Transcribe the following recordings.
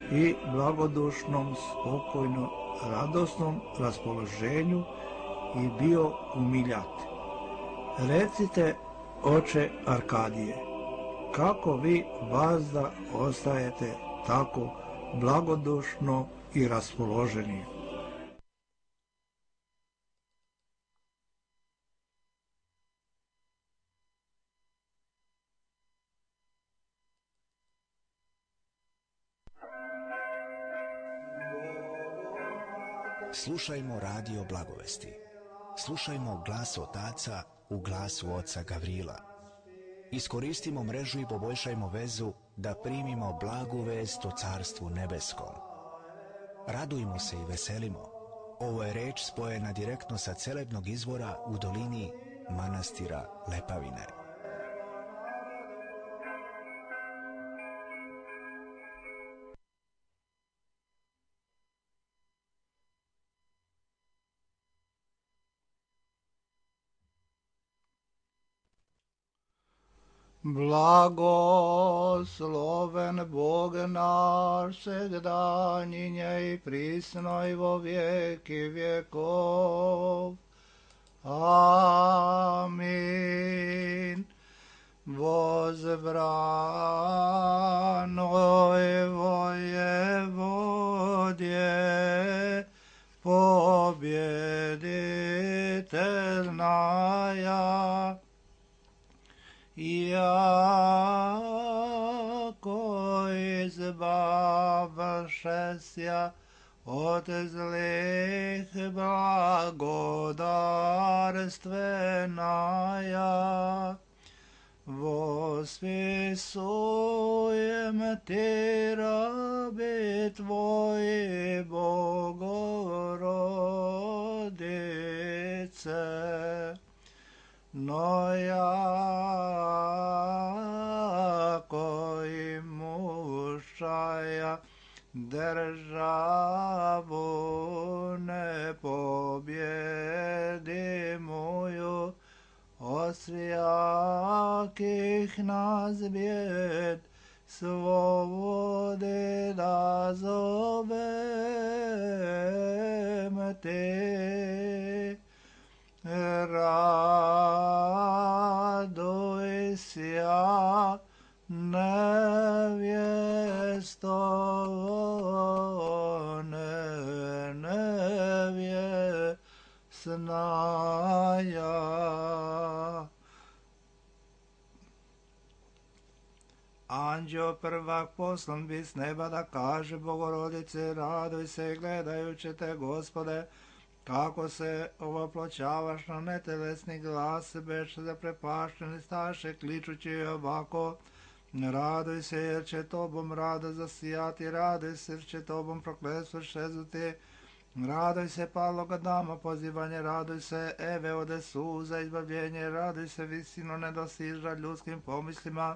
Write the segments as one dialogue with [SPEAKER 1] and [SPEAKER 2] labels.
[SPEAKER 1] i blagodušnom, spokojnom, radosnom raspoloženju i bio umiljat. Recite, oče Arkadije, kako vi vazda ostajete tako blagodušno i raspoloženi?
[SPEAKER 2] Slušajmo radio Blagovesti. Slušajmo glas otaca u glasu oca Gavrila. Iskoristimo mrežu i poboljšajmo vezu da primimo blagu vest o Carstvu nebeskom. Radujmo se i veselimo. Ovo je reč spojena direktno sa celebnog izvora u dolini manastira Lepavine.
[SPEAKER 1] Blagosloven Bog naš, segdanjinje i prisno i vo vijeki vjekov. Amin. Возбранoj воеводje, побjediteljnaja, jako izbavšesja od zlih blagodarstvenaja, vospisujem ti rabi tvoji Bogorodice, no jako i mušaja državu ne pobjedi moju, osvijakih nas bjed svobode da zovem te. Raduj sja, nevjesto, nevjesnaja. Anđeo prvak poslan bi s neba da kaže Bogorodice, raduj se gledajući te, Gospode, kako se ovoploćavaš na netelesni glas, beš zaprepašteni staše, kličući ovako, raduj se jer će tobom rado zasijati, raduj se jer će tobom prokletstvo šezuti, raduj se Pavloga dama pozivanje, raduj se Eve ode suza izbavljenje, raduj se visino nedosiža ljudskim pomislima,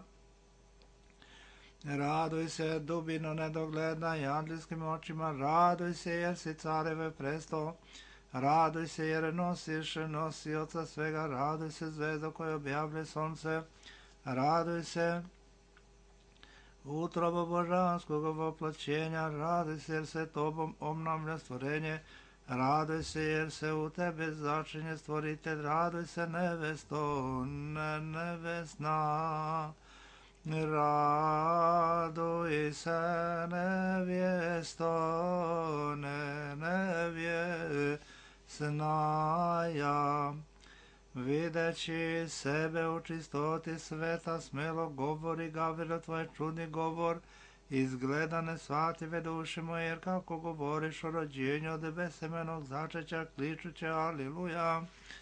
[SPEAKER 1] raduj se dubino nedogledna i anđelskim očima, raduj se jer si careve presto, raduj se jer nosiš nosioca svega, raduj se zvezdo koje objavlje sunce, raduj se utrobo božanskog voplaćenja, raduj se jer se tobom obnavlja stvorenje, raduj se jer se u tebe začinje stvoritelj, raduj se nevesto, nevesna, raduj se nevjesto, nevjesnaja. Videći sebe u čistoti sveta, smelo govori Gavrilo tvoj čudni govor, izgleda nesvative duše moje, jer kako govoriš o rođenju od besemenog začeća, kličuće aliluja,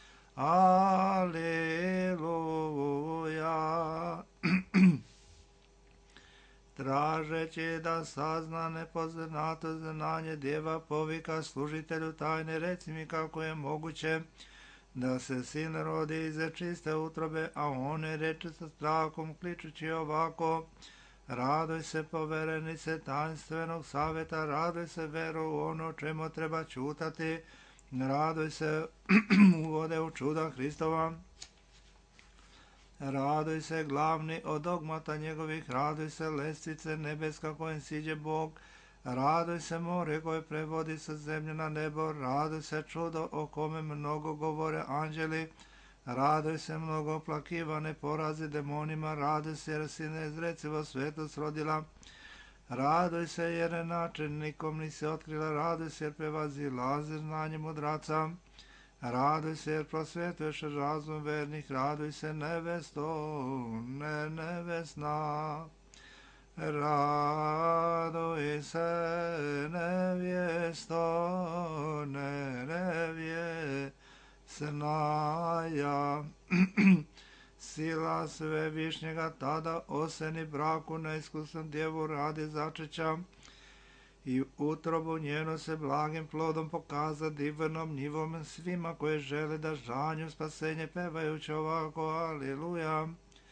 [SPEAKER 1] aliluja. Tražeći da sazna nepoznato znanje, djeva povika služitelju tajne, reci mi kako je moguće da se sin rodi iz čiste utrobe, a on je reče sa strahom, kličući ovako, raduj se poverenice tajnstvenog savjeta, raduj se vero u ono čemu treba čutati, raduj se uvode u čuda Hristova, raduj se glavni od dogmata njegovih, raduj se lestvice nebeska kojim siđe Bog, Raduj se more koje prevodi sa zemlje na nebo, raduj se čudo o kome mnogo govore anđeli, raduj se mnogo oplakivane porazi demonima, raduj se jer si neizrecivo svetost rodila, raduj se jer način nikom nisi otkrila, raduj se jer prevazilazi znanje mudraca, raduj se jer prosvetuješ razum vernih, raduj se nevesto, ne nevesna. Raduj se nevjesto, ne nevjesnaja. Sila Svevišnjega tada oseni braku neiskusnom djevu radi začeća i utrobu njenu se blagim plodom pokaza divnom njivom svima koji žele da žanju spasenje pevajući ovako aliluja.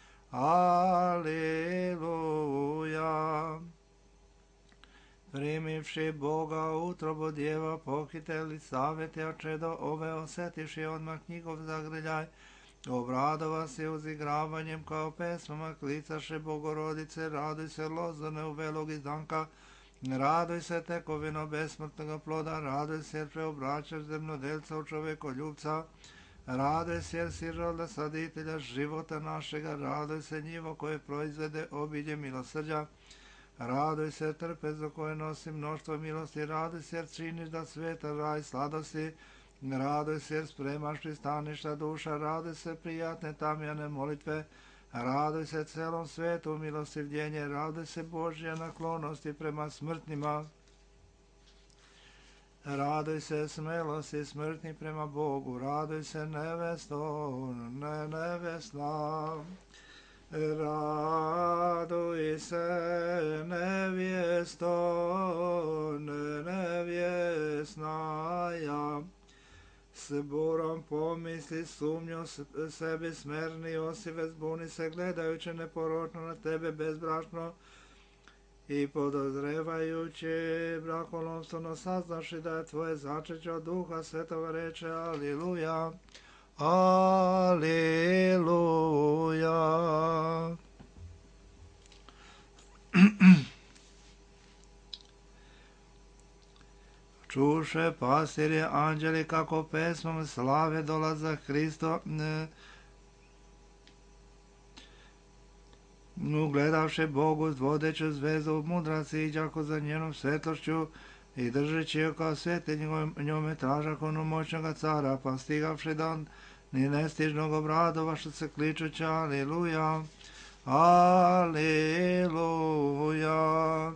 [SPEAKER 1] Aleluja. Primivši Boga utrobu djeva, pohiteli savjeti, a čedo ove osjetiši odmah njihov zagrljaj, obradova se uzigravanjem kao pesmama, klicaše Bogorodice, raduj se lozane u velog izdanka, raduj se tekovino besmrtnog ploda, raduj se jer preobraćaš zemljodelca u čovjekoljubca, raduj se jer si roda saditelja života našega, raduj se njivo koje proizvede obilje milosrđa, raduj se trpezu koje nosi mnoštvo milosti, raduj se jer činiš da sveta raj sladosti, raduj se jer spremaš pristaništa duša, raduj se prijatne tamjane molitve, raduj se celom svetu milostivljenje, raduj se Božja naklonosti prema smrtnima, raduj se smelosti smrtni prema Bogu, raduj se nevesto, ne nevesna. Raduj se nevjesto, ne nevjesnaja. S burom pomisli sumnju sebi smerni, osive zbuni se gledajući neporočno na tebe bezbrašno i podozrevajući brakolovstvo saznaši da je tvoje začeće od Duha Svetova reče aliluja. Aleluja. Čuše pastirje anđeli kako pesmom slave dolaza Hristo, ugledavše Bogu vodeću zvezdu mudraci iđako za njenom svetlošću i držeći je kao svete njome tražak onu moćnoga cara, pa stigavši da ni nestižnog obradovaša se kličući aliluja, aliluja.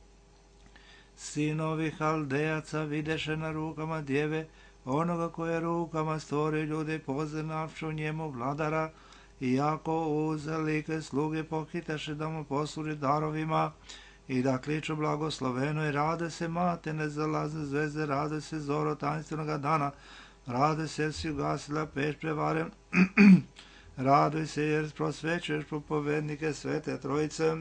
[SPEAKER 1] Sinovi Haldejaca videše na rukama djeve onoga koje rukama stvori ljudi, poznavšu njemu vladara, iako uzelike sluge pohitaše da mu posluži darovima i da kliču blagosloveno i rade se mate nezalazne zvezde, rade se zoro tanstvenoga dana, rade se jer si ugasila peć prevaren, raduj se jer prosvećuješ propovednike Svete Trojice,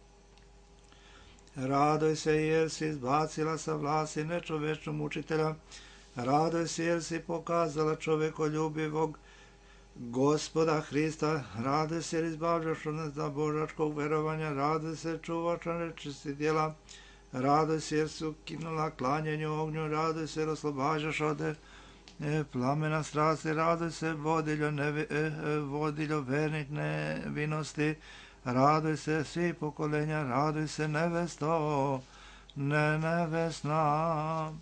[SPEAKER 1] raduj se jer si izbacila sa vlasti nečovečnog mučitelja, raduj se jer si pokazala čovjekoljubivog Gospoda Hrista, raduj se jer izbavljaš od božačkog verovanja, raduj se čuvač nečisti djela, raduj se jer si ukinula klanjenju ognju, raduj se jer oslobađaš od plamena strasti, raduj se vodiljo vernih nevinosti, raduj se svi pokolenja, raduj se nevesto, ne nevesna.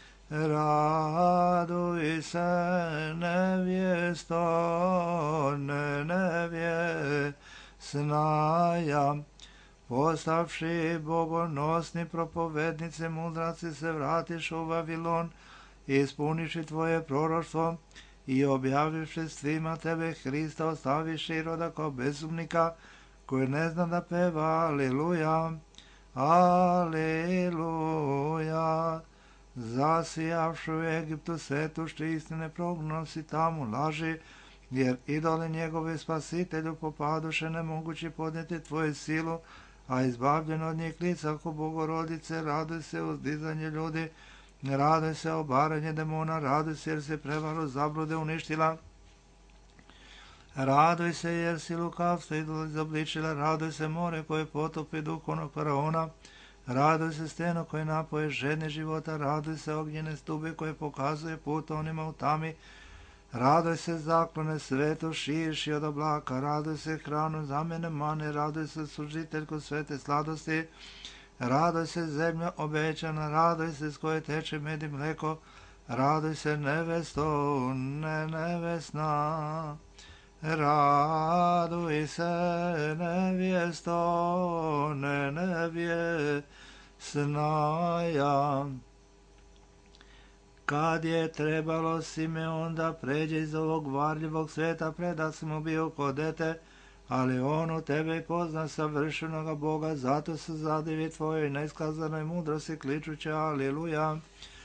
[SPEAKER 1] Raduj se nevjesto, ne nevjesnaja. Postavši bogonosni propovednice mudraci se vratiš u Vavilon, ispuniši tvoje proroštvo i objavivši svima tebe Hrista ostaviši roda kao bezumnika koji ne zna da peva aleluja, aleluja. Zasijavši u Egiptu svetušti istine prognosi tamo laži, jer idoli njegove spasitelju popaduše nemogući podnijeti tvoju silu, a izbavljen od njih lica ko Bogorodice, raduj se uzdizanje ljudi, raduj se obaranje demona, raduj se jer si prevaru zablude uništila, raduj se jer si lukavstvo izobličila, raduj se more koje potopi duh onog faraona, Raduj se steno koje napoje žedne života, raduj se ognjene stube koje pokazuje put onima u tami, raduj se zaklone sveto širši od oblaka, raduj se hranu zamene mane, raduj se služiteljku svete sladosti, raduj se zemlja obećana, raduj se s koje teče med i mleko, raduj se nevesto, nevesna. Raduj se nevjesto, nevjesnaja. Kad je trebalo Simeon da pređe iz ovog varljivog sveta, predak si mu bio kod dete, ali on u tebe pozna savršenoga Boga, zato se zadivi tvojoj neiskazanoj mudrosti kličući Aliluja,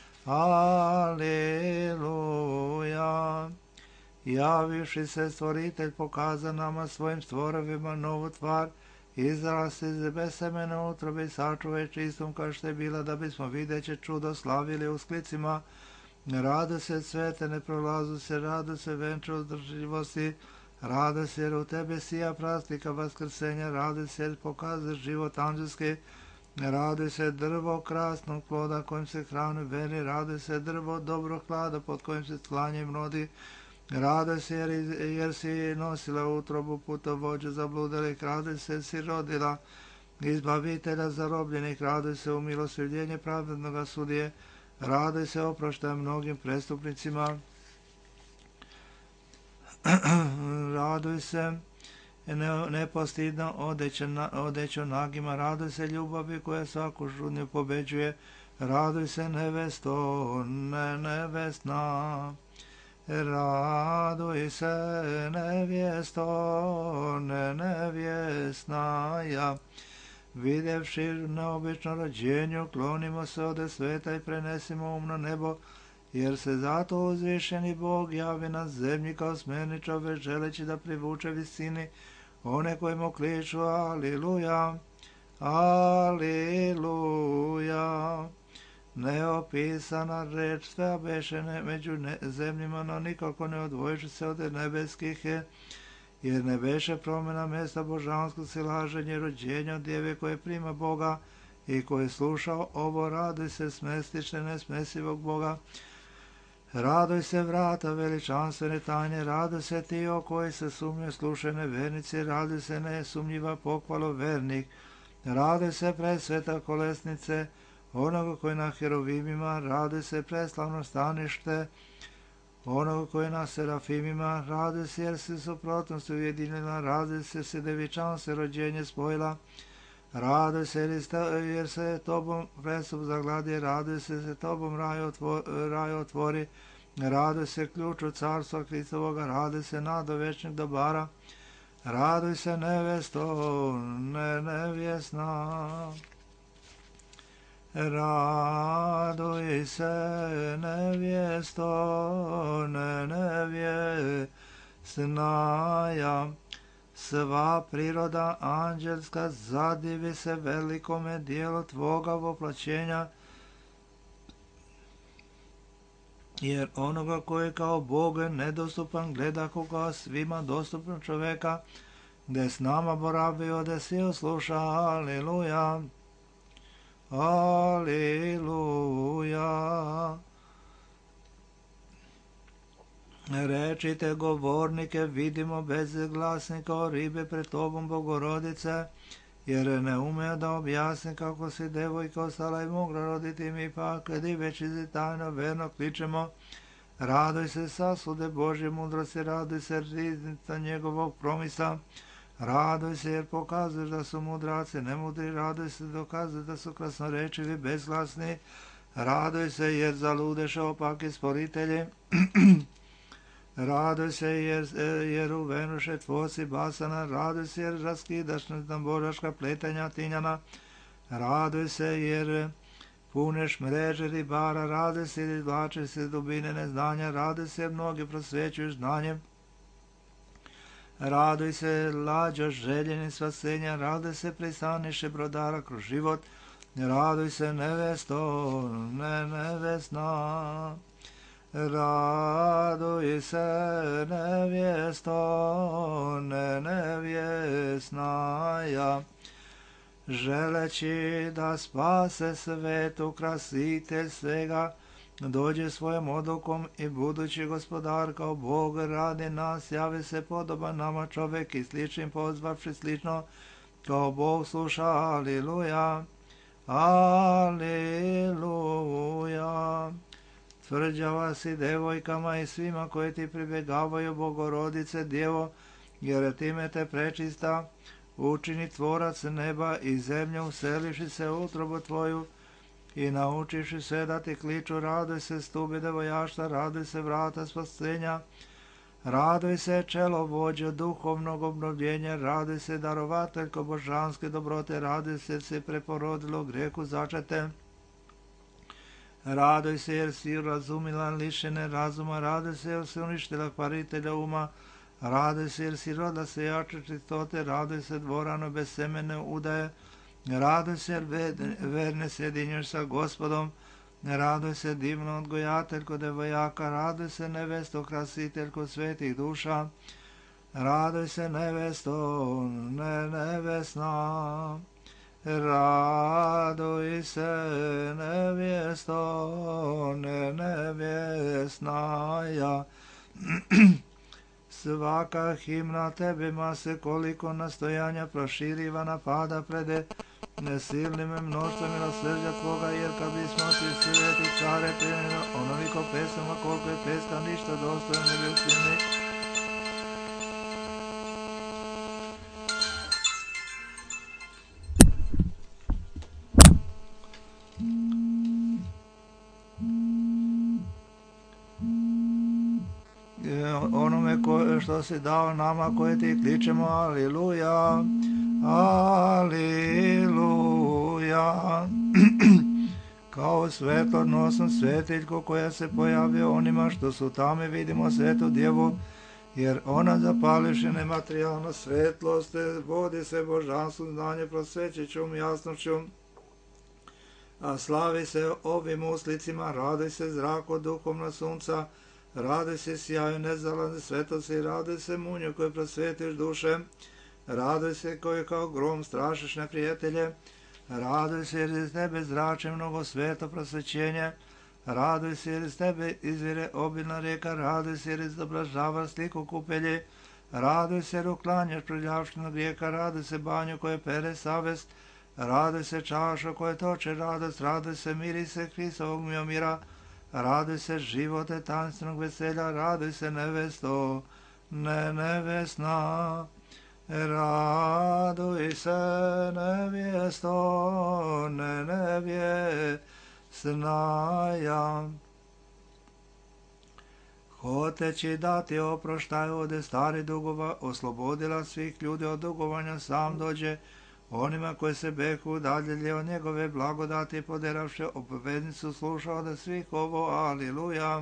[SPEAKER 1] Aliluja. Javivši se stvoritelj pokaza nama svojim stvorovima novu tvar, izrasti iz besemene utrobe i sačuvaj čistom kao što je bila, da bismo videće čudo slavili u sklicima. Rado se svete, ne prolazu se, rado se venče uzdržljivosti, rado se jer u tebe sija prastika vaskrsenja, rado se jer pokazaš život anđelski, rado se drvo krasnog ploda kojim se hrane veri, rado se drvo dobro hlada pod kojim se sklanje mnodi, rado se jer si nosila utrobu putovođa zabludalih, rado se jer si rodila izbavitelja zarobljenih, rado se u milosrdjenje pravednoga sudije, rado se oproštaj mnogim prestupnicima, raduj se nepostidno odećo nagima, raduj se ljubavi koja svaku žudnju pobeđuje, raduj se nevesto, nevesna. Raduj se nevjesto, nevjesnaja. Videvši neobično rođenje, klonimo se ode sveta i prenesimo um na nebo, jer se zato uzvišeni Bog javi na zemlji kao smjerni čovjek, želeći da privuče visini one koji mu kliču Aliluja, Aliluja. Neopisana reč sve beše među zemljima, no nikako ne odvojiš se od nebeskih, jer ne beše promjena mjesta božanskog silaženja, rođenja od djeve koje prima Boga i koje slušao ovo, raduj se smestiše nesmesivog Boga. Raduj se vrata veličanstvene tajne, raduj se ti o koji se sumnje slušene vernici, raduj se nesumnjiva pohvalo vernik, raduj se presveta kolesnice, onoga koji na herovimima, raduj se preslavno stanište, onoga koji na serafimima, raduj se jer se suprotnost ujedinjena, raduj se devičanstvo rođenje spojila, raduj se jer se tobom prestup zagladi, raduj se tobom raj otvori, raduj se ključu carstva Hristovoga, raduj se nado večnih dobara, raduj se nevesto, nevjesna. Raduj se nevjesto, nevjesnaja. Sva priroda anđelska zadivi se velikome dijelu tvoga voplaćenja, jer onoga koji kao Bog nedostupan gleda kao svima dostupno čoveka, gdje s nama boravi ode si osluša, Aliluja, Aliluja. Rečite govornike, vidimo bezglasni kao ribe pred tobom Bogorodice, jer ne ume da objasni kako si devojka ostala i mogla roditi, mi pak već tajno verno kličemo, raduj se sasude Božje mudrosti, raduj se riznica njegovog promisa, raduj se jer pokazuješ da su mudraci nemudri, raduj se dokazuješ da su krasnorečivi bezglasni, raduj se jer zaludeše opaki sporitelji, raduj se jer uvenuše tvoci basana, raduj se jer raskidaš neznamboraška pletanja tinjana, raduj se jer puneš mreže ribara, raduj se jer izvlačeš se dubine neznanja, raduj se jer mnogi prosvećuješ znanjem, raduj se lađo željeni spasenja, raduj se pristaniše brodara kroz život, raduj se nevesto, nevesna. Raduj se nevjesto, nevjesnaja. želeći da spase svet, ukrasitelj svega, dođe svojom odlukom i budući gospodar kao Bog radi nas, javi se podoban nama čovjek i sličnim pozvavši slično kao Bog sluša. Aliluja, aliluja. Tvrđava si devojkama i svima koji ti pribjegavaju, Bogorodice Djevo, jer time te prečista učini tvorac neba i zemlje, useliši se u utrobu tvoju i naučiši sve da ti kliču. Raduj se stubi devojaštva, raduj se vrata spasenja, raduj se čelo vođe duhovnog obnovljenja, raduj se darovateljko božanske dobrote, raduj se preporodilo greku začete. Raduj se jer si razumila lišene razuma, raduj se jer si uništila kvaritelja uma, raduj se jer si rodila se jače čistote, raduj se dvorano bez semene udaje, raduj se jer verne sjedinješ sa Gospodom, raduj se divno odgojateljko devojaka, raduj se nevesto krasiteljko svetih duša, raduj se nevesto nevesna. Raduj se nevjesto nevjesnaja. Svaka himna tebima se koliko nastojanja proširiva napada prede nesilnim mnoštvom milosrđa tvoga, jer kad bismo ti sveti care primili onoliko pesama koliko je peska, ništa dostojno ne bi učinili. Onome što si dao nama koje ti kličemo, aliluja, aliluja. Kao svetlonosnu svetiljku koja se pojavio onima što su tamo, vidimo svetu djevu, jer ona zapališi nematerijalnu svetlost, vodi se božanstvom znanje, prosvećićom jasnošću, a slavi se ovim uslicima, radi se zrako duhovna sunca, radi se sjaju nezalazne svetosti, radi se munju koje prosvetiš duše, radi se koji kao grom strašiš neprijatelje, radi se jer iz tebe zrače mnogo sveto prosvećenje, radi se jer iz tebe izvire obilna rijeka, radi se jer izobražava sliku kupelje, radi se jer uklanjaš prljavštinu grijeka, radi se banju koje pere savest, radi se čaša koje toče radost, radi se mirise Hristovog mira, radi se živote tanstvenog veselja, radi se nevesto nevesna, raduj se nevjesto nevjesnaja. Hoteći da ti oproštaju ode stari dugova, oslobodila svih ljudi od dugovanja, sam dođe onima koji se beku udaljili od njegove blagodati, poderavši opovednicu slušao da svih ovo, aliluja,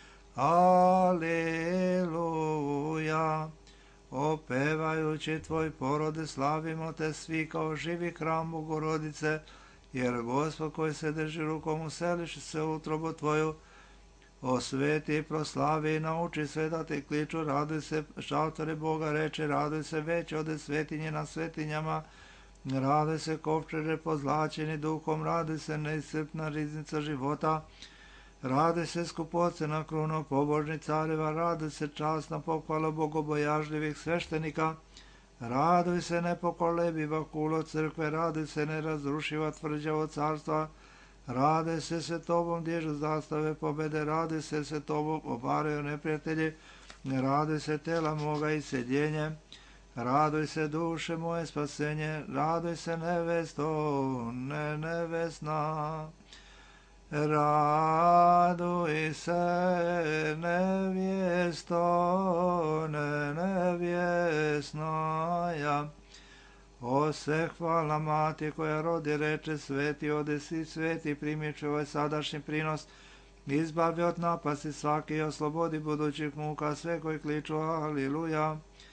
[SPEAKER 1] aliluja. Opevajući tvoj porode slavimo te svi kao živi hram Bogorodice, jer Gospod koji se drži rukom useliši se u utrobu tvoju, osveti, proslavi i nauči sve da te kliču, raduj se šaltore Boga reče, raduj se već ode svetinje na svetinjama, raduj se kovčeže pozlačeni duhom, raduj se neiscrpna riznica života, raduj se skupocena kruno pobožnih careva, raduj se časna pohvala bogobojažljivih sveštenika, raduj se nepokolebiva kulo crkve, raduj se nerazrušiva tvrđavo carstva, raduj se tobom dižu zastave pobede, raduj se tobom obaraju neprijatelji, raduj se tela moga i sjedjenje, raduj se duše moje spasenje, raduj se nevesto nevesna, raduj se nevjesto nevjesnaja. O se hvala mati koja rodi reče, sveti ode si sveti, primiči ovaj sadašnji prinos, izbavi od napasti svaki i oslobodi budućih muka sve koji kliču aliluja,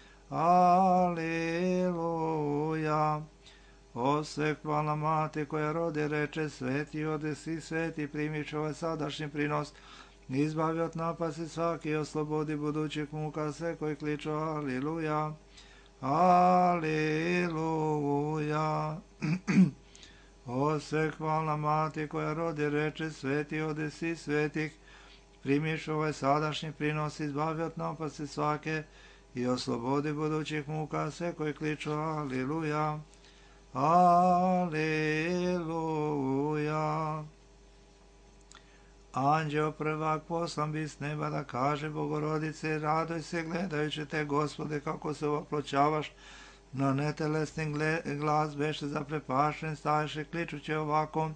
[SPEAKER 1] aliluja. O sve hvala mati koja rodi reče, sveti ode si sveti, primiči ovaj sadašnji prinos, izbavi od napasti svaki i oslobodi budućih muka sve koji kliču aliluja, Aliluja. O svehvalna mati koja rodi reče sveti odesi svetih, primiš ovaj sadašnji prinos, izbavi od napasti svake i oslobodi budućih muka sve koji kliču Aliluja. Aliluja. Anđeo prvak poslan bi s neba da kaže Bogorodice, radoj se gledajući te, Gospode, kako se opločavaš na netelesni glas, beše zaprepašen, staješ i kličući ovako.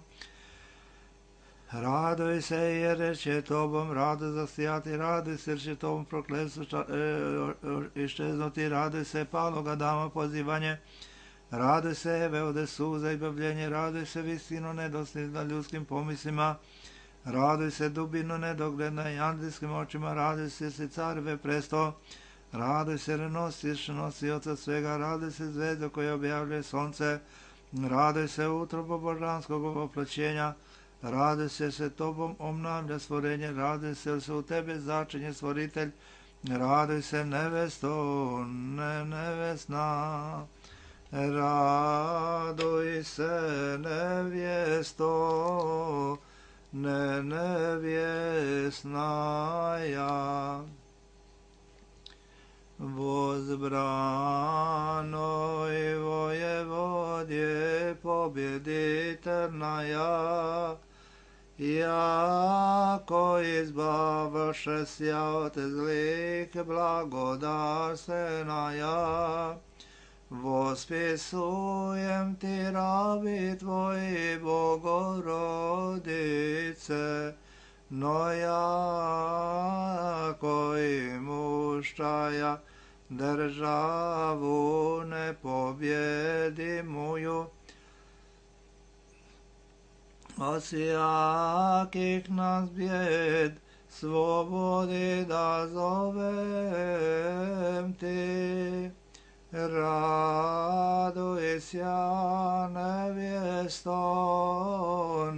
[SPEAKER 1] Radoj se jer će tobom rado zasijati, radoj se jer će tobom prokletstvo iščeznuti, radoj se paloga dama pozivanje, radoj se Eve ode suza i bavljenje, radoj se visino nedostižna ljudskim pomislima, radoj se dubino nedogledna i anđelskim očima, radoj se careve presto, radoj se nosioca svega, radoj se zvezda koja objavljuje sonce, radoj se utrobo božanskog oploćenja, radoj se tobom obnavlja stvorenje, radoj se jer se u tebe začinje stvoritelj, radoj se nevesto, nevesna, radoj se nevjesto, nevjesnaja. Возбранoj воеводje победительная, яко избаваше ся от злих благодарственная, восписуем ти раби твои, Богородице, но яко имущая державу непобедимую, от всяких нас бед свободы да зовем ти. Радуйся, невесто,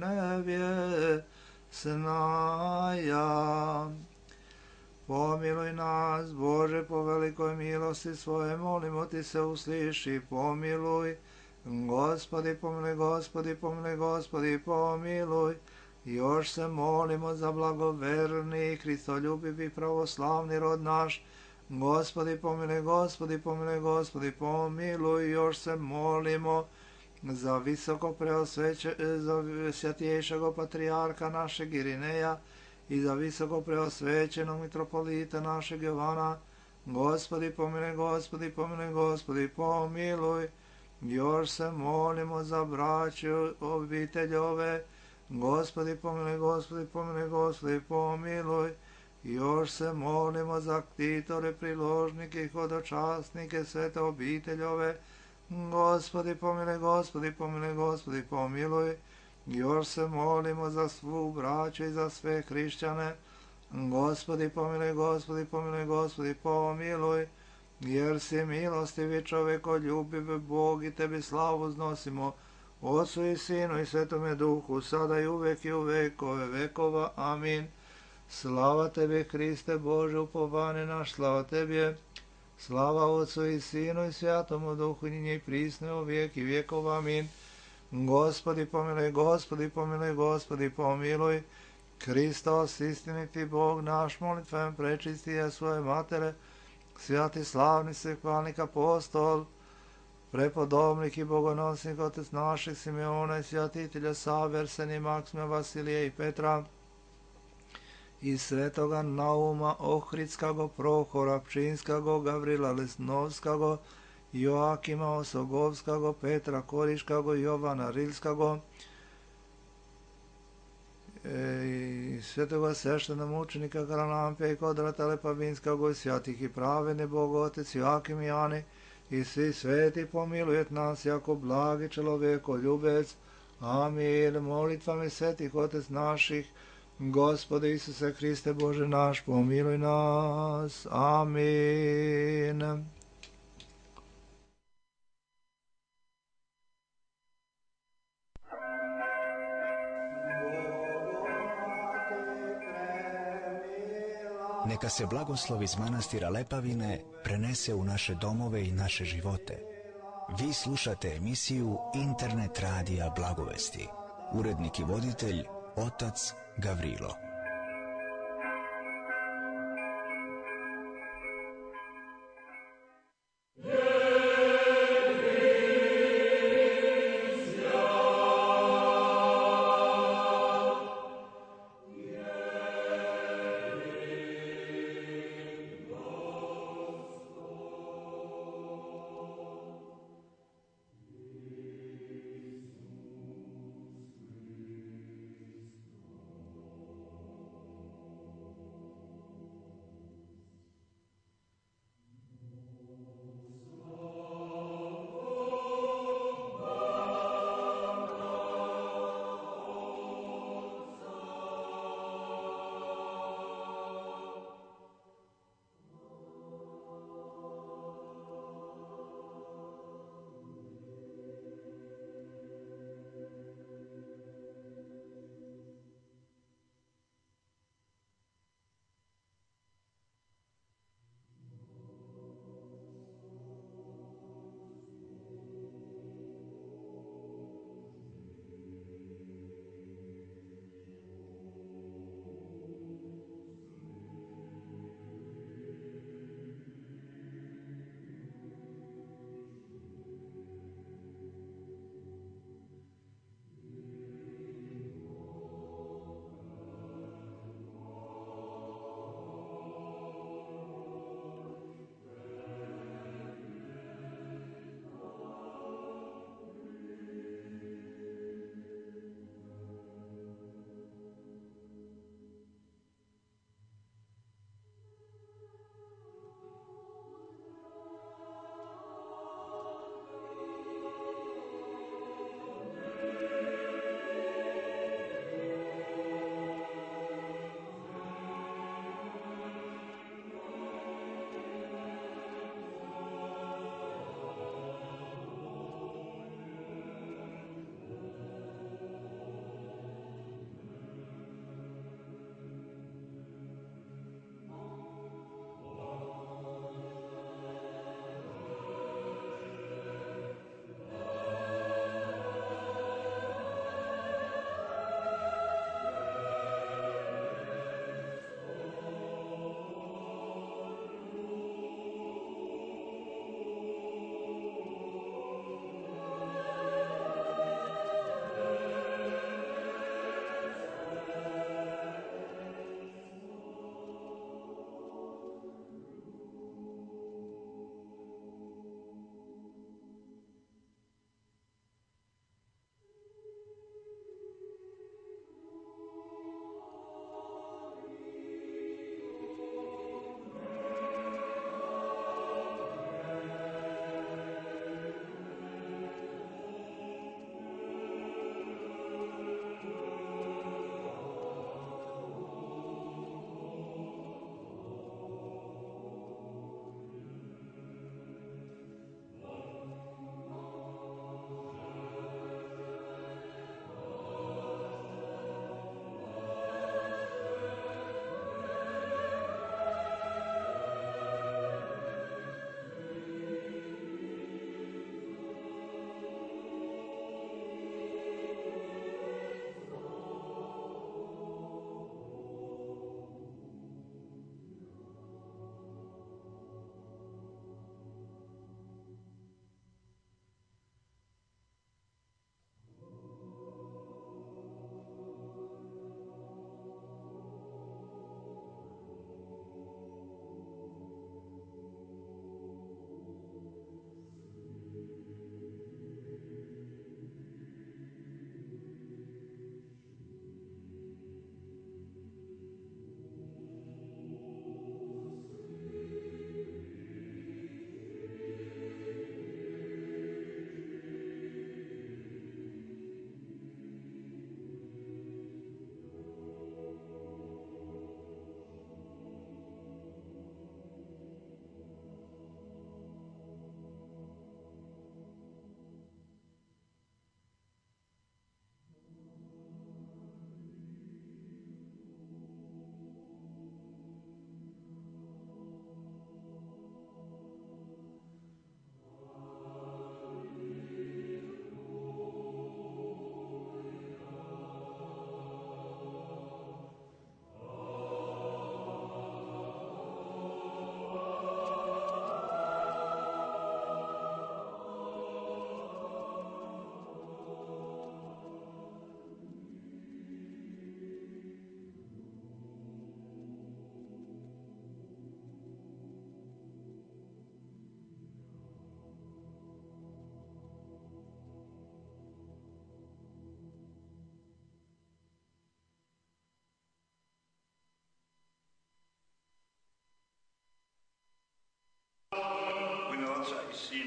[SPEAKER 1] невесная. Помилуй нас, Боже, по великой милости Своей, молимо Ти се услыши, помилуй. Господи, помилуй, Господи, помилуй, Господи, помилуй. Još se molimo za blagoverni, Hristoljubivi, pravoslavni rod naš. Gospodi, pomiluje, Gospodi, pomiluje, Gospodi, pomiluj. Još se molimo za visoko za svjatiješeg patrijarha našeg Irineja i za visoko preosvećenog mitropolita našeg Jovana. Gospodi, pomiluje, Gospodi, pomiluje, Gospodi, pomiluj. Još se molimo za braću obiteljove. Gospodi, pomiluje, Gospodi, pomiluje, Gospodi, pomiluj. Još se molimo za ktitore, priložnike i hodočasnike svete obiteljove. Gospodi, pomiluje, Gospodi, pomiluje, Gospodi, pomiluj. Još se molimo za svu braću i za sve hrišćane. Gospodi, pomiluje, Gospodi, pomiluje, Gospodi, pomiluj. Jer si milostivi, čovekoljubiv Bog, i tebi slavu uznosimo, Otcu i Sinu i Svetome Duhu, sada i uvek i u vekove vekova. Amin. Slava Tebi, Hriste Bože, upovane naš, slava Tebi. Slava Otcu i Sinu i Svjatomu Duhu, i njih prisne u vijek i vjekova. Amin. Gospodi pomiluj, Gospodi pomiluj, Gospodi pomiluj. Hristos, istiniti Bog naš, molitvom prečisti je svoje matere, svjati slavni svehvalnik apostol, prepodobnik i bogonosnik otec naših Simeona i svjatitelja Save, Arsenija, Maksima, Vasilija i Petra, i svetoga Nauma Ohridskago, Prohora Pčinskago, Gavrila Lesnovskago, Joakima Osogovskago, Petra Koriškago, Jovana Rilskago, i svetoga sveštena mučenika Karalampija i Kodrata Lepavinskago, i svjatih i pravene Bog Otec Joakim i Jani, i svi sveti pomilujet nas jako blagi čeloveko ljubec. Amin. Molitvami svetih Otec naših, Gospode Isuse Hriste Bože naš, pomiluj nas. Amin.
[SPEAKER 2] Neka se blagoslov iz manastira Lepavine prenese u naše domove i naše živote. Vi slušate emisiju Internet radija Blagovesti. Urednik i voditelj, otac Gavrilo.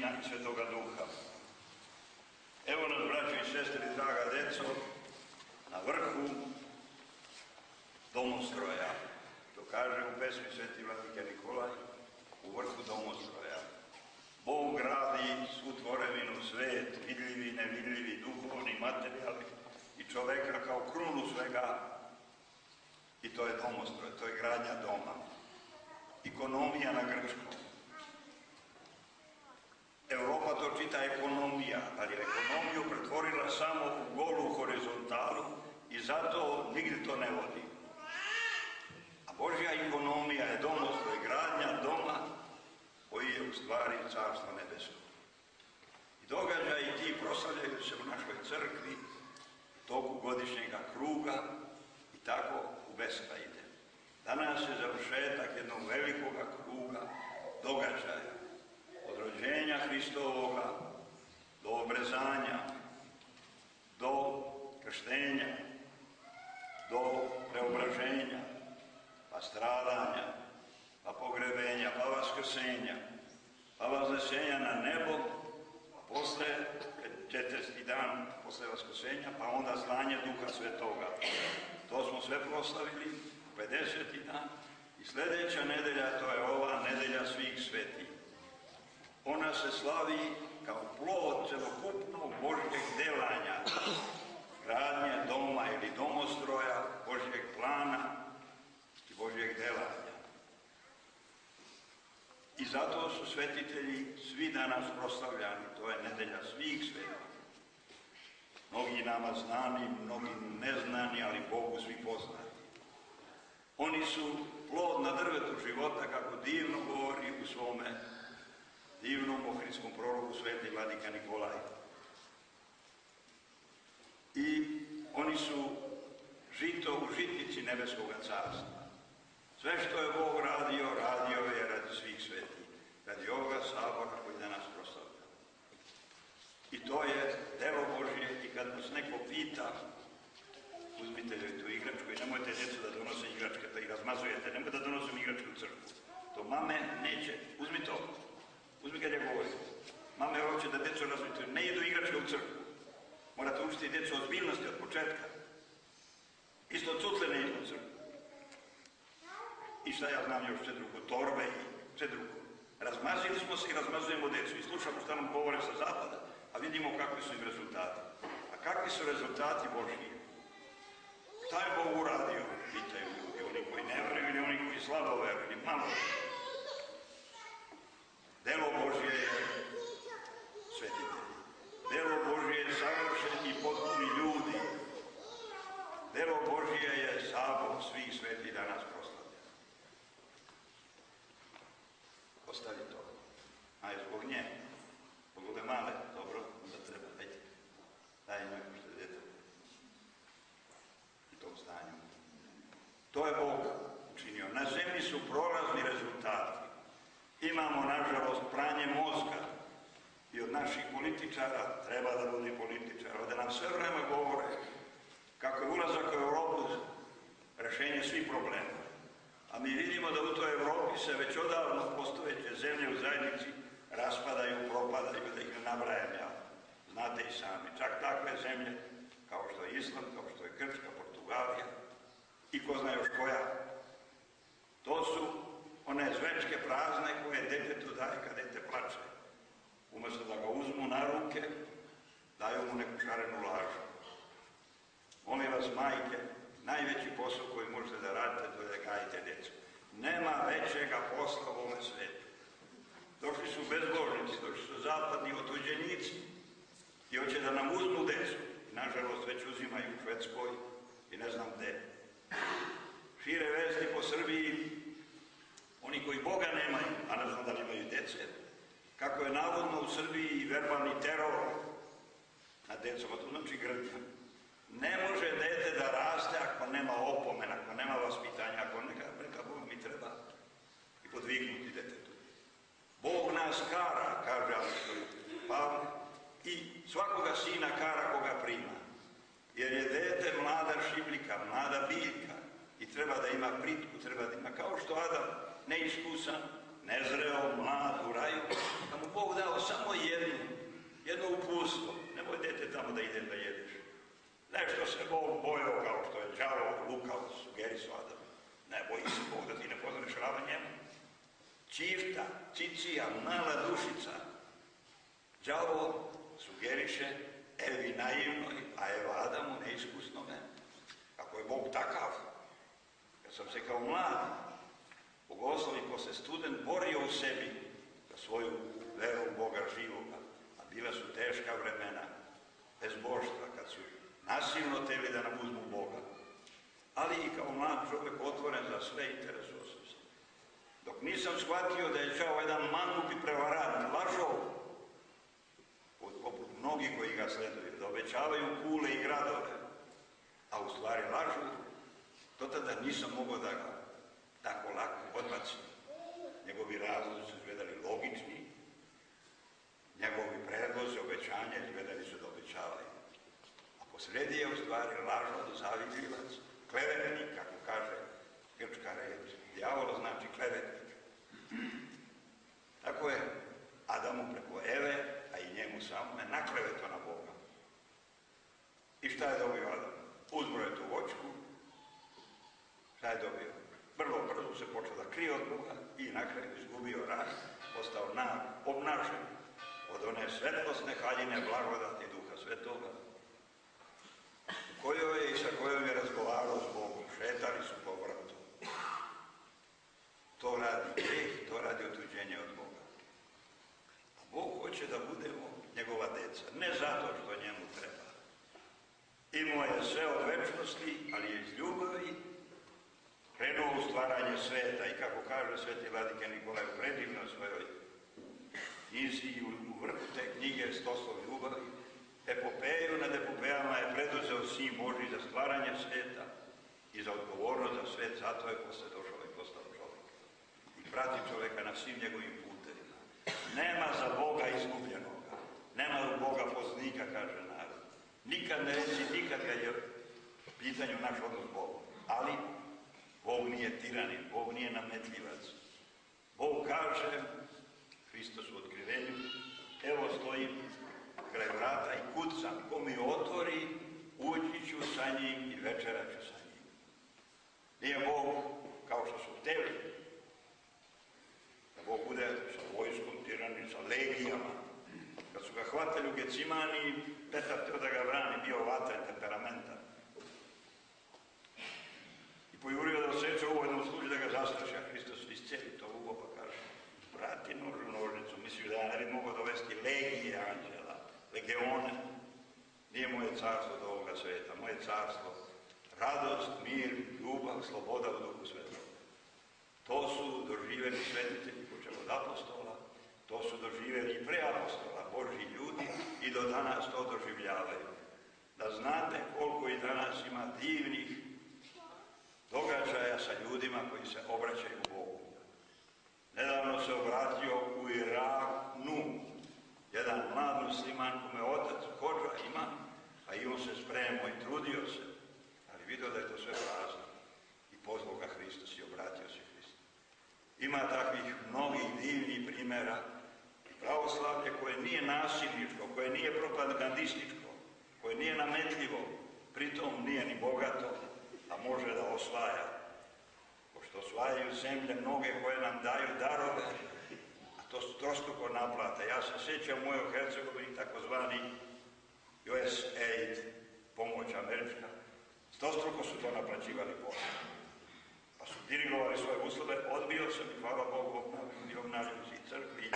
[SPEAKER 3] Sina i Svetoga Duha. Evo nas, braćo i sestre, draga deco, na vrhu domostroja, što kaže u pesmi Sveti Vladika Nikolaj, u vrhu domostroja. Bog gradi svu tvorevinu, svet, vidljivi, nevidljivi, duhovni, materijalni i čoveka kao krunu svega, i to je domostroj, to je gradnja doma. Ekonomija na grčkom. Evropa to čita ekonomija, ali ekonomiju pretvorila samo u golu horizontalu i zato nigdje to ne vodi. A Božja ekonomija je domostroj, gradnja doma koji je u stvari carstvo nebesko. I događaji ti proslavljaju se u našoj crkvi toku godišnjega kruga i tako u beskrajde. Danas je završetak jednog velikoga kruga događaja. Od rođenja Hristovoga do obrezanja, do krštenja, do preobraženja, pa stradanja, pa pogrebenja, pa vaskrsenja, pa vaznesenja na nebo, pa posle 40. dan posle vaskrsenja, pa onda slanje Duha Svetoga. To smo sve proslavili u 50. dan i sljedeća nedelja, to je ova nedelja svih svetih. Ona se slavi kao plod celokupnog Božjeg delanja, gradnje doma ili domostroja, Božjeg plana i Božjeg delanja. I zato su svetitelji svi danas proslavljani, to je nedelja svih svetih. Mnogi nama znani, mnogi neznani, ali Bogu svi poznati. Oni su plod na drvetu života, kako divno govori u svome divnom ohridskom proroku Sveti Vladika Nikolaj. I oni su žito u žitnici nebeskog carstva. Sve što je Bog radio, radio je radi svih svetih, radi ovoga sabora koji danas proslavlja. I to je delo Božje i kad nas neko pita, uzmite joj tu igračku i nemojte djecu da donose igračke, pa ih razmazujete, nemojte da donosim igračku u crkvu. To mame neće, uzmi to. Uzmi kad ja govorim. Mame hoće da djecu razvijete, ne idu igračke u crkvu. Morate učiti djecu ozbiljnosti od početka. Isto cutle ne idu u crkvu. I šta ja znam još drugo, torbe i drugo. Razmazili smo se i razmazujemo djecu i slušamo šta nam govore sa zapada, a vidimo kakvi su im rezultati. A kakvi su rezultati Božji? Šta je Bog uradio? Pitaju ljudi, oni koji ne veruju ili oni koji slabo veruju ili malo. Delo Božje je svetitelj. Delo Božje je savršeni i potpuni ljudi. Delo Božje je sabor svih svetih danas proslavlja. Ostavi to. A je zbog nje. Zbog ove male, dobro, onda treba. Ajde. Daj njoj što je djete. U tom stanju. To je Bog učinio. Na zemlji su prolazni rezultati. Imamo, nažalost, pranje mozga i od naših političara, treba da bude političara, da nam sve vreme govore kako je ulazak u Evropu rešenje svih problema. A mi vidimo da u toj Evropi se već odavno postojeće zemlje u zajednici raspadaju, propadaju, da ih ne nabrajam ja. Znate i sami, čak takve zemlje kao što je Island, kao što je Grčka, Portugalija i ko zna još koja. To su one zvečke prazne koje detetu daje kad dete plače. Umjesto da ga uzmu na ruke, daju mu neku šarenu lažu. Molim vas, majke, najveći posao koji možete da radite, to je da gajite djecu. Nema većega posla u ovome svijetu. Došli su bezbožnici, došli su zapadni otuđenici i hoće da nam uzmu djecu. Nažalost, već uzimaju u Švedskoj i ne znam gde. Šire vesti po Srbiji, oni koji Boga nemaju, a ne znam da li imaju djece, kako je navodno u Srbiji verbalni teror na djecom, a to znači grdnja. Ne može dete da raste ako nema opomena, ako nema vaspitanja, ako neka Bog mi treba i podvignuti detetu. Bog nas kara, kaže apostol Pavle, i svakoga sina kara koga prima. Jer je dete mlada šibljika, mlada biljka i treba da ima pritku, treba da ima, kao što Adam neiskusan, nezreo, mlad, u raju, da mu Bog dao samo jedno uputstvo. Nemoj dete tamo da idem da jedeš. Nešto se Bog bojao kao što je đavo, lukao, sugerisao Adamu. Ne boji se Bog da ti ne poznaniš rava njemu. Čifta, cicija, mala dušica. Đavo sugeriše Evi naivnoj, a Eva Adamu neiskusnome. Ako je Bog takav, ja sam se kao mlad, bogoslov i posle student borio u sebi za svoju veru u Boga živoga, a bila su teška vremena, bezbožstva, kad su nasilno teli da nam uzmu Boga. Ali i kao mlad čovjek otvoren za sve, interesuo sam se. Dok nisam shvatio da je đavo jedan mangup i prevarant, lažov, poput mnogih koji ga sleduju, da obećavaju kule i gradove, a u stvari lažu, do tada nisam mogao da ga tako lako odbacim. Njegovi razlozi su izgledali logični, njegovi predlozi, obećanja izgledali su da obećavaju. A posredi je u stvari lažov, zavidljivac, klevetnik, kako kaže grčka reč. Djavolo znači klevetnik. Tako je Adamu preko Eve, a i njemu samome, nakleveto na Boga. I šta je dobio Adam? Uzbroje tu voćku. Šta je dobio? Vrlo brzo se počeo da krije od Boga i na kraju izgubio rast, postao nag, obnažen od one svetlosne haljine blagodati Duha Svetoga, u kojoj je i sa kojom je razgovarao s Bogom. Šetali su po vrtu. To radi greh, to radi otuđenje od Boga. A Bog hoće da budemo njegova deca. Ne zato što njemu treba. Imao je sve od večnosti, ali je iz ljubavi krenuo u stvaranje sveta i kako kaže sveti vladike Nikolaj u predivnoj svojoj knjizi i u vrhu te knjige Stoslov ljubavi, epopeju nad epopejama je preduzeo Sin Božji za stvaranje sveta i za odgovornost za svet, zato je posle došao i postao čovjek. I prati čovjeka na svim njegovim putevima. Nema za Boga izgubljenoga, nema u Boga poznika, kaže narod. Nikad ne reći, nikad kad je u pitanju naš odnos Bogom. Ali Bog nije tiranin, Bog nije nametljivac. Bog kaže, Hristos u otkrivenju, evo stojim kraj vrata i kucam, ko mi otvori, ući ću sa njim i večerat ću sa njim. Nije Bog kao što su hteli, da Bog bude sa vojskom tiranin, sa legijama. Kad su ga hvatali u Gecimani, Petar teo da ga brani, bio vatren, temperamentan. I pojurio da oseče u jednom slučaju da ga zastraši, a Hristos iscijeli to ugo pa kaže, vrati nož u nožnicu, mislio da ja ne bi mogao dovesti legije anđela, legeone. Nije moje carstvo do ovoga sveta, moje carstvo, radost, mir, ljubav, sloboda u Duhu Svetom. To su doživjeli svetitelji počeo od apostola, to su doživjeli i pre apostola, Božji ljudi i do danas to doživljavaju. Da znate koliko i danas ima divnih događaja sa ljudima koji se obraćaju Bogu. Nedavno se obratio u Iranu jedan mlad musliman kome otac hodža ima, a i on se spremao i trudio se, ali vidio da je to sve prazno i pozvao ga Hristos i obratio se Hristu. Ima takvih mnogih divnih primjera i pravoslavlje koje nije nasilničko, koje nije propagandističko, koje nije nametljivo, pritom nije ni bogato, a može da osvaja. Pošto osvajaju zemlje mnoge koje nam daju darove, a to su trostruko naplata. Ja se sjećam u mojoj Hercegovini takozvani USAID, pomoć američka, trostruko su to naplaćivali posle. Pa su dirigovali svoje uslove, odbio sam i hvala Bogu obnavljaju si crkvi.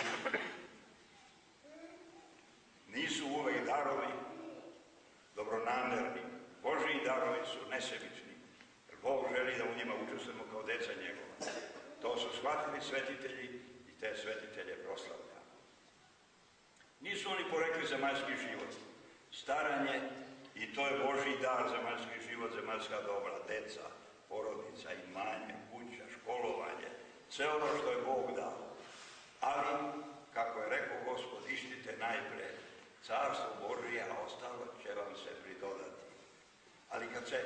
[SPEAKER 3] Nisu uvek darovi dobronamerni. Božji darovi su nesebični. Jer Bog želi da u njima učestvujemo kao deca njegova. To su shvatili svetitelji i te svetitelje proslavljamo. Nisu oni porekli zemaljski život. Staranje, i to je Božji dar, zemaljski život, zemaljska dobra, deca, porodica, imanje, kuća, školovanje, sve ono što je Bog dao. Ali, kako je rekao Gospod, ištite najpre carstvo Božije, a ostalo će vam se pridodati. Ali kad se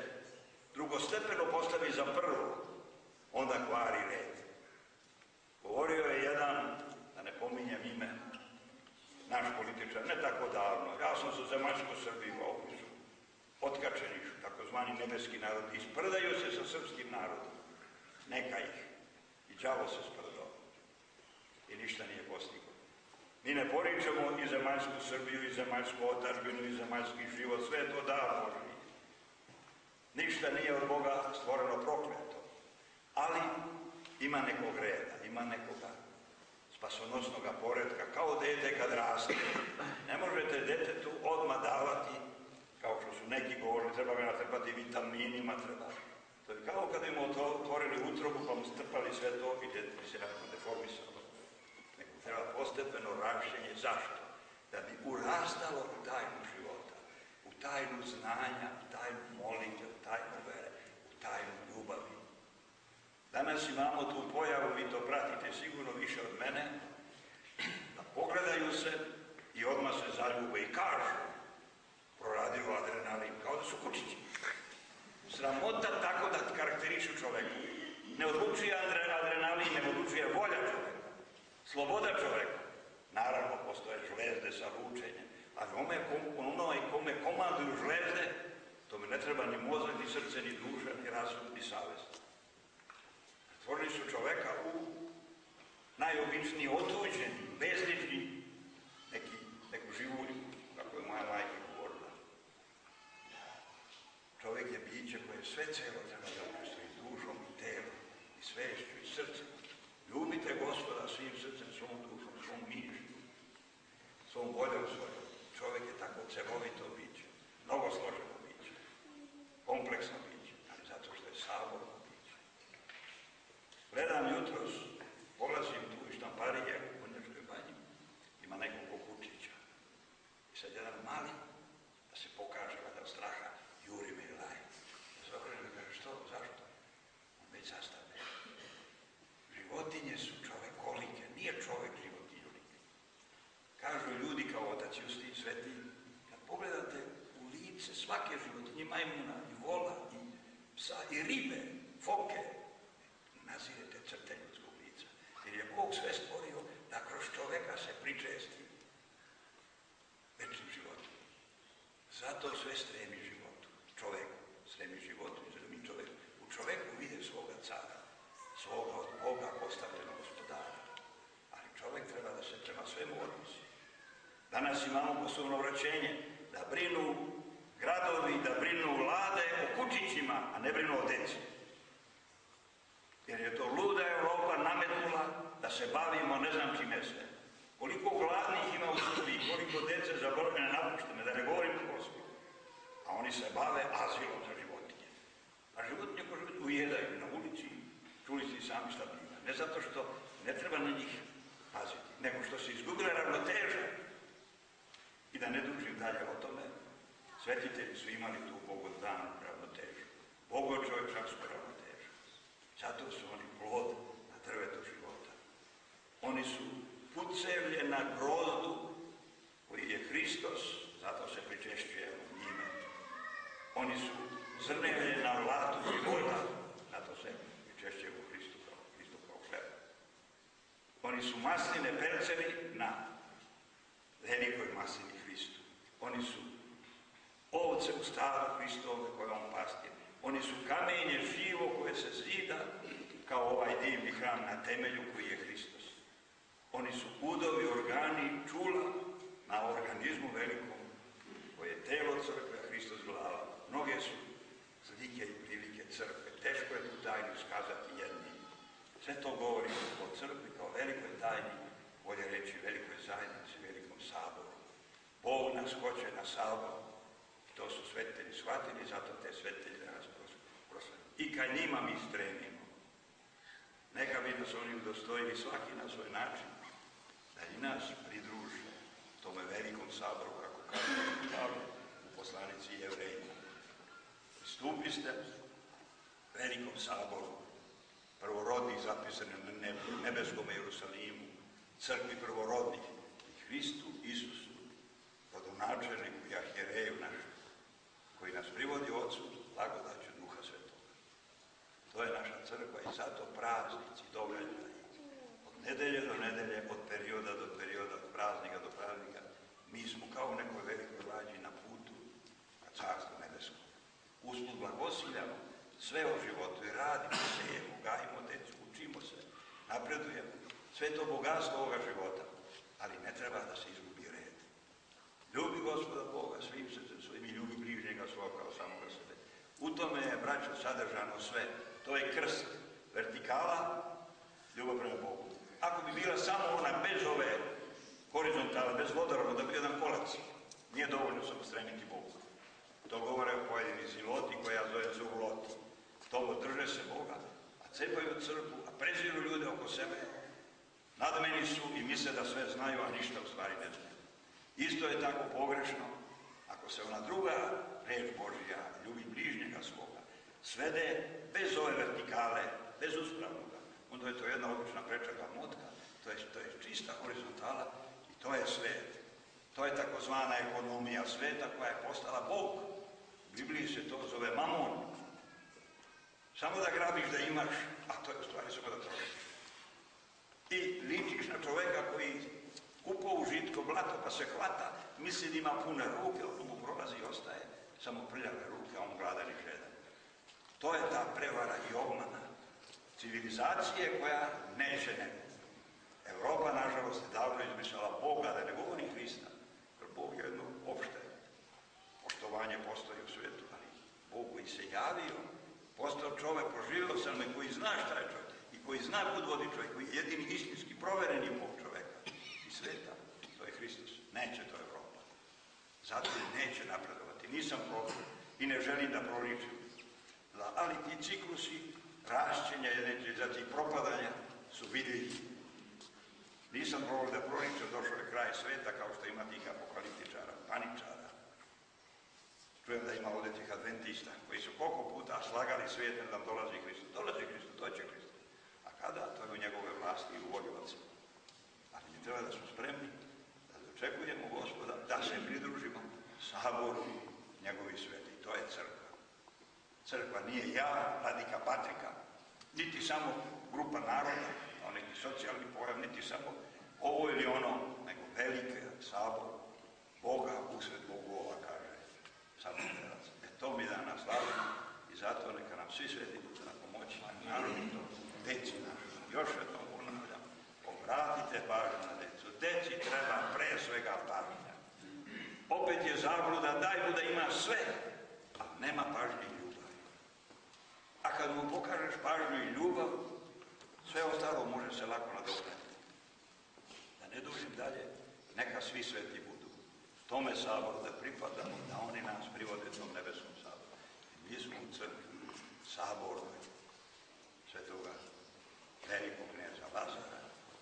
[SPEAKER 3] drugostepeno postavi za prvo, onda kvari red. Govorio je jedan mali nebeski narod, isprdaju se sa srpskim narodom. Neka ih. I đavo se sprdao. I ništa nije postigao. Mi ne poričamo i zemaljsku Srbiju, i zemaljsku otadžbinu, i zemaljski život, sve je to dar Božji. Ništa nije od Boga stvoreno prokleto. Ali ima nekog reda, ima nekoga spasonosnoga poretka, kao dete kad raste. Ne možete detetu odmah davati, kao što su neki govorili, treba ga natrpati vitaminima, treba. To je kao kada im otvorili utrobu pa mu strpali sve to i dete bi se nakon deformisalo. Nego treba postepeno rašćenje. Zašto? Da bi urastalo u tajnu života, u tajnu znanja, u tajnu molitve, u tajnu vere, u tajnu ljubavi. Danas imamo tu pojavu, vi to pratite sigurno više od mene, da pogledaju se i odmah se zaljube i kažu, proradio adrenalin, kao da su kučići. Sramota tako da karakterišu čoveka. Ne odlučuje adrenalin, ne odlučuje volja čoveka, sloboda čoveka. Naravno, postoje žlezde sa lučenjem, ali onome kome komanduju žlezde, tome ne treba ni mozak, ni srce, ni duša, ni razum, ni savest. Stvorili su čoveka u najobičniji, otuđeni, bezlični, neku živulju, kako je moja majka govorila. Čovek je biće koje sve celo treba da učestvuje i dušom, i telom, i svešću, i srcem. Ljubite Gospoda svim srcem, svom dušom, svom mišlju, svom voljom svojom. Čovek je tako celovito biće, mnogo složeno biće, kompleksno biće, ali zato što je saborno biće. Gledam jutros, polazim tu iz Štamparije u Konjačkoj banji, ima nekoliko kučića. I sad jedan mali, da se pokaže vada od straha, juri me i laje. Da se okrenem i kaže, što, zašto? On već zastave. Životinje su čovekolike, nije čovek životinjulik. Kažu ljudi kao otac Justin Sveti, kad pogledate u lice svake životinje, majmuna, i vola, i psa, i ribe, foke, nazirete crte ljudskog lica. Jer je Bog sve stvorio da kroz čoveka se pričesti večnim životom. Zato sve stremi životu. Čoveku stremi životu i stremi čoveku. U čoveku vide svoga cara, svoga od Boga postavljenog gospodara. Ali čovek treba da se prema svemu odnosi. Danas imamo poslovno vraćenje da brinu gradovi, da brinu vlade o kučićima, a ne brinu o deci. Jer je to luda Evropa nametnula da se bavimo ne znam čime sve. Koliko gladnih ima u Srbiji, koliko dece zaboravljene, napuštene, da ne govorimo o poslu. A oni se bave azilom za životinje. A životinje koje ujedaju na ulici, čuli ste i sami šta biva. Ne zato što ne treba na njih paziti, nego što se izgubila ravnoteža. I da ne dužim dalje o tome, svetitelji su imali tu bogodanu ravnotežu, bogo-čovečansku ravnotežu. Zato su oni plod na drvetu života. Oni su pucevlje na grozdu koji je Hristos, zato se pričešćujemo njime. Oni su zrnevlje na vlatu života, zato se pričešćujemo Hristu kao hleb. Oni su masline percevi na velikoj maslini Hristu. Oni su ovce u stadu Hristove koje on pastir. Oni su kamenje živo koje se zida kao ovaj divni hram na temelju koji je Hristos. Oni su udovi, organi, čula na organizmu velikom koje je telo crkve, a Hristos glava. Mnoge su slike i prilike crkve. Teško je tu tajnu skazati jednim. Sve to govori o crkvi kao velikoj tajni, bolje reći velikoj zajednici, velikom saboru. Bog nas hoće na sabor. To su svetitelji shvatili, zato te svetitelji nas proslavljaju. I kad njima mi stremimo, neka bi nas oni udostojili svaki na svoj način, da i nas pridruži tome velikom saboru, kako kaže u poslanici Jevrejima. Pristupiste velikom saboru, prvorodnih zapisanih na nebeskom Jerusalimu, crkvi prvorodnih i Hristu, Isusu, rodonačelniku i arhijereju našem, koji nas privodi Otcu, blagodaću Duha Svetoga. To je naša crkva i zato praznici, događaji, od nedelje do nedelje, od perioda do perioda, od praznika do praznika, mi smo kao u nekoj velikoj lađi na putu ka Carstvu nebeskom. Usput blagosiljamo sve o životu i radimo, sejemo, gajimo decu, učimo se, napredujemo. Sve to bogatstvo ovoga života, ali ne treba da se izgubi red. Ljubi Gospoda Boga svim srcem svojim i ljubi bližnjega svoga kao samoga sebe. U tome je, braćo, sadržano sve. To je krst, vertikala, ljubav prema Bogu. Ako bi bila samo ona bez ove horizontale, bez vodoravno, da bi jedan kolac, nije dovoljno samo stremiti Bogu. To govore o pojedini ziloti koja zove zurloti. To drže se Boga, a cepaju crkvu, a preziru ljude oko sebe. Nadmeni su i misle da sve znaju, a ništa u stvari ne znaju. Isto je tako pogrešno ako se ona druga reč Božja, ljubi bližnjega svoga, svede bez ove vertikale, bez uspravnoga, onda je to jedna obična prečaka motka, to je čista horizontala i to je svet. To je takozvana ekonomija sveta koja je postala Bog. U Bibliji se to zove mamon. Samo da grabiš da imaš, a to je u stvari samo da trošiš. I ličiš na čoveka koji kupa u žitko blato pa se hvata, misli da ima pune ruke, on mu prolazi i ostaje samo prljave ruke, a on gladan i žedan. To je ta prevara i obmana civilizacije koja neće nego. Evropa, nažalost, je davno izmišljala Boga, da ne govori Hrista, jer Bog je jedno opšte poštovanje postoji u svijetu, ali Bog koji se javio, postao čovek, proživio sam me, koji zna šta je čovjek i koji zna kud vodi čovjek, koji je jedini istinski proveren je Bog čoveka i sveta, to je Hristos. Neće to Evropa. Zato neće napredovati. Nisam prorok i ne želim da proričim. Ali ti ciklusi rašćenja, zatim propadanja su vidljivi. Nisam prorok da proričem, došao je kraj sveta kao što ima tih apokaliptičara, paničara. Čujem da ima ovdje tih adventista koji su koliko puta slagali svijetem da dolazi Hristos. Dolazi Hristos, doće Hristos. A kada? To je u njegove vlasti i u volju Otca. Ali mi treba da smo spremni, da dočekujemo Gospoda, da se pridružimo saboru njegovi sveti. To je crkva. Crkva nije ja, Vladika Patrika, niti samo grupa naroda, kao neki socijalni pojam, niti samo ovo ili ono, nego velike sabor Boga usred Bogova, kaže saboterac. To mi danas slavimo i zato neka nam svi sveti budu na pomoći, naročito deci našoj. Još jednom ponavljam, obratite pažnju na decu. Deci treba pre svega pažnja. Opet je zabluda, daj mu da ima sve, a nema pažnje i ljubavi. A kad mu pokažeš pažnju i ljubav, sve ostalo može se lako nadoknaditi. Da ne dužim dalje, neka svi sveti budu tome saboru da pripadamo, da oni nas privode tom nebeskom saboru. Mi smo u crkvi, sabornoj, svetoga velikog kneza Lazara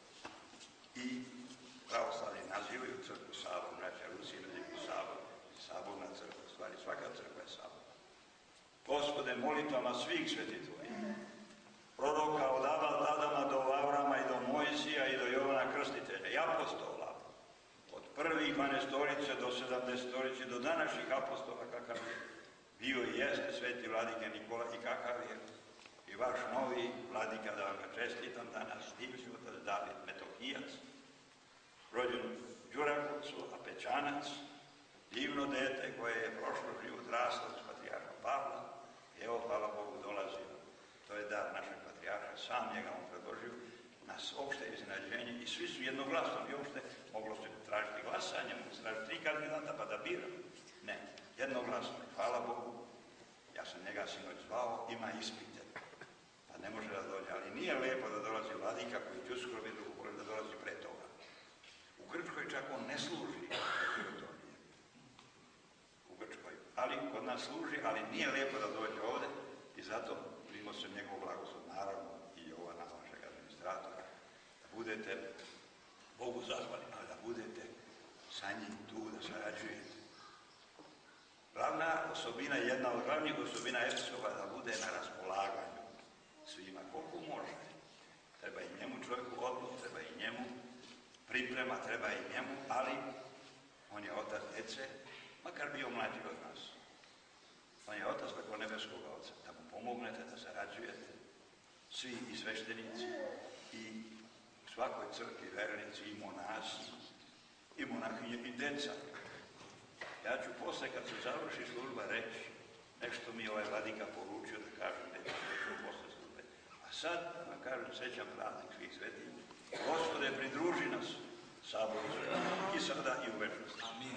[SPEAKER 3] i pravoslavni nazivaju crkvu sabor, braća Rusije nazivaju sabor, saborna crkva, stvari svaka crkva je sabor. Gospode, molitvama svih sveti tvojih, proroka od Adama do Avrama i do Mojsija i do Jovana Krstitelja i apostola, od prvih 12-torice do 70-torice do današnjih apostola kakav je bio i jeste sveti vladike Nikola i kakav je i vaš novi vladika, da vam ga čestitam danas, divši otac David Metohijac, rođen u Đurakovcu, Apečanac, divno dete koje je prošlo život raslo s patrijarha Pavla i evo, hvala Bogu, dolazi. To je dar našeg patrijarha, sam njega on predložio, nas opšte iznenađenje i svi su jednoglasno i uopšte moglo se tražiti glasanje, moglo se tražiti 3 kandidata pa da bira. Ne, jednoglasno, hvala Bogu. Ja sam njega sinoć zvao, ima ispite, pa ne može da dođe, ali nije lijepo da dolazi vladika koji će uskoro biti dogovoren da dolazi pre toga. U Grčkoj čak on ne služi u Grčkoj, ali kod nas služi, ali nije lijepo da dođe ovde i zato primimo se njegov blagoslov, naravno i Jovana, vašeg administratora, da budete Bogu zahvalni, ali da budete sa njim tu, da sarađujete. Glavna osobina, jedna od glavnih osobina episkopa da bude na raspolaganju svima, koliko može. Treba i njemu čovjeku odluku, treba i njemu priprema, treba i njemu, ali on je otac djece, makar bio mlađi od nas. On je otac preko nebeskog oca, da mu pomognete, da sarađujete, svi i sveštenici, i u svakoj crkvi vernici, i monasi, i monahinje, i deca. Ja ću posle, kad se završi služba, reći Nešto mi je ovaj vladika poručio da kažem da je to posle službe. A sad, da vam kažem, srećan praznik svih svetih. Gospode, pridruži nas saboru i sada i u večnosti. Amin.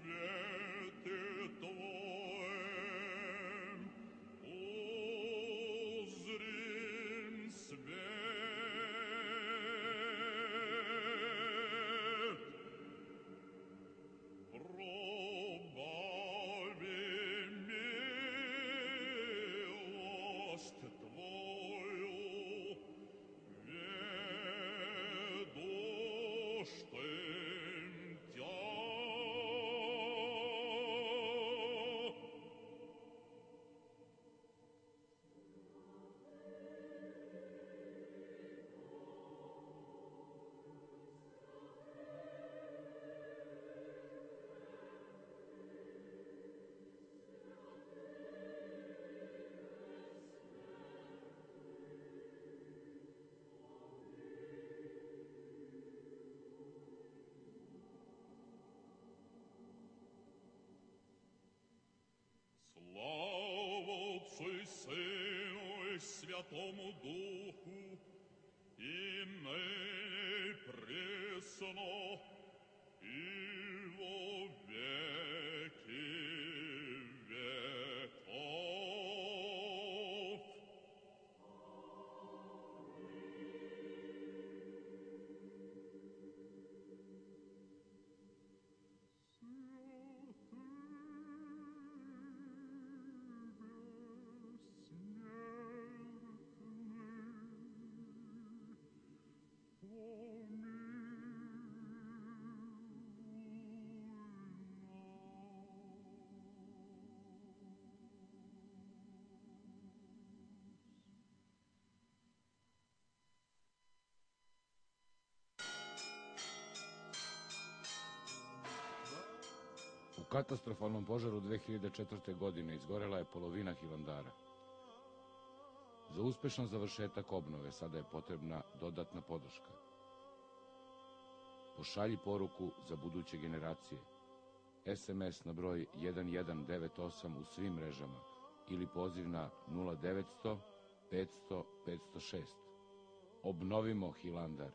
[SPEAKER 4] Святому Духу, и ныне пресно, и во веки веков.
[SPEAKER 5] U katastrofalnom požaru 2004. godine izgorela je polovina Hilandara. Za uspešan završetak obnove sada je potrebna dodatna podrška. Pošalji poruku za buduće generacije. SMS na broj 1198 u svim mrežama ili poziv na 0900 500 506. Obnovimo Hilandar.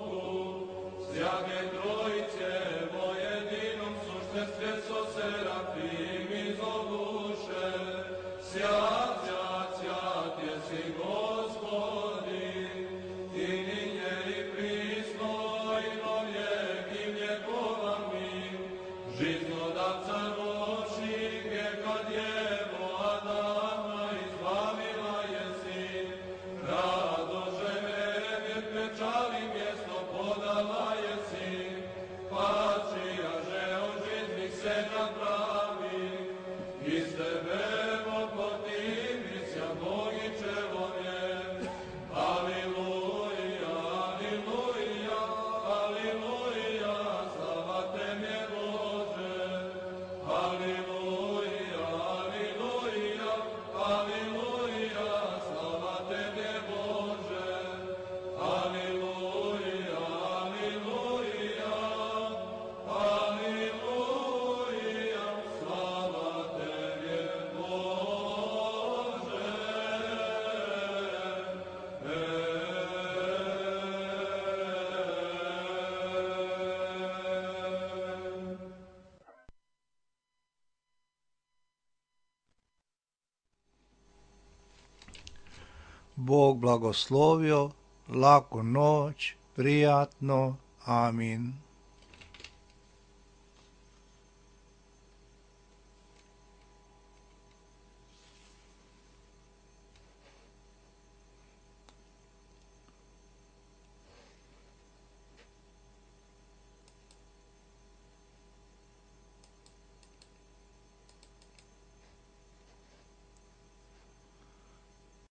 [SPEAKER 6] Svjake trojice, vo jedinom suštenstve so se
[SPEAKER 1] Bog blagoslovio, laku noć, prijatno, amin.